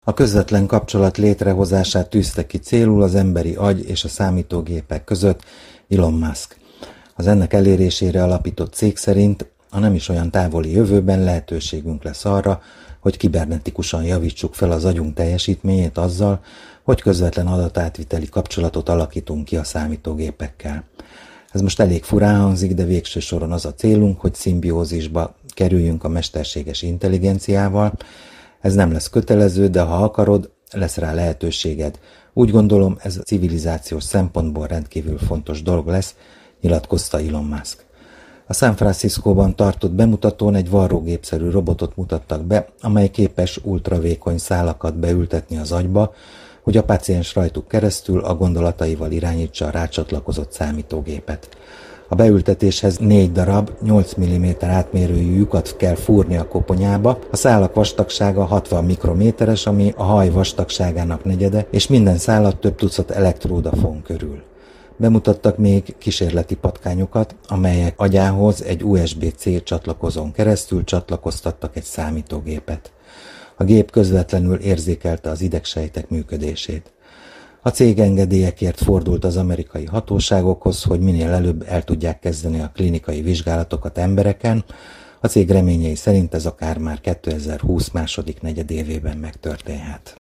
A közvetlen kapcsolat létrehozását tűzte ki célul az emberi agy és a számítógépek között Elon Musk. Az ennek elérésére alapított cég szerint a nem is olyan távoli jövőben lehetőségünk lesz arra, hogy kibernetikusan javítsuk fel az agyunk teljesítményét azzal, hogy közvetlen adatátviteli kapcsolatot alakítunk ki a számítógépekkel. Ez most elég furán hangzik, de végső soron az a célunk, hogy szimbiózisba kerüljünk a mesterséges intelligenciával. Ez nem lesz kötelező, de ha akarod, lesz rá lehetőséged. Úgy gondolom, ez a civilizációs szempontból rendkívül fontos dolog lesz, nyilatkozta Elon Musk. A San Franciscóban tartott bemutatón egy varrógépszerű robotot mutattak be, amely képes ultravékony szálakat beültetni az agyba, hogy a páciens rajtuk keresztül a gondolataival irányítsa a rácsatlakozott számítógépet. A beültetéshez 4 darab 8 mm átmérőjű lyukat kell fúrni a koponyába, a szálak vastagsága 60 mikrométeres, ami a haj vastagságának negyede, és minden szálat több tucat elektróda fon körül. Bemutattak még kísérleti patkányokat, amelyek agyához egy USB-C csatlakozón keresztül csatlakoztattak egy számítógépet. A gép közvetlenül érzékelte az idegsejtek működését. A cég engedélyekért fordult az amerikai hatóságokhoz, hogy minél előbb el tudják kezdeni a klinikai vizsgálatokat embereken. A cég reményei szerint ez akár már 2020 második negyedévében megtörténhet.